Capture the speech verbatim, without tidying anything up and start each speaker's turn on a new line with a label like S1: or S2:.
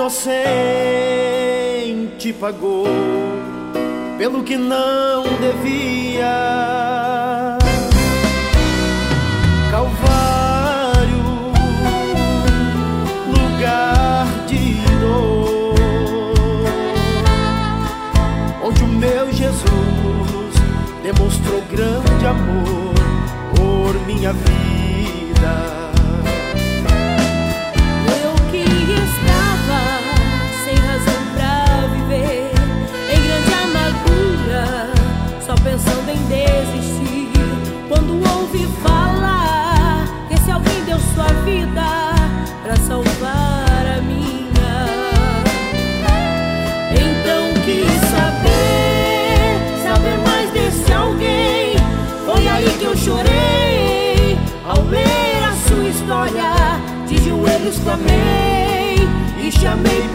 S1: inocente pagou pelo que não devia. Calvário, lugar de dor, onde o meu Jesus demonstrou grande amor por minha vida.
S2: Pensando em desistir, quando ouvi falar que esse alguém deu sua vida pra salvar a minha. Então quis saber, saber mais desse alguém. Foi aí que eu chorei ao ler a sua história. De joelhos clamei e chamei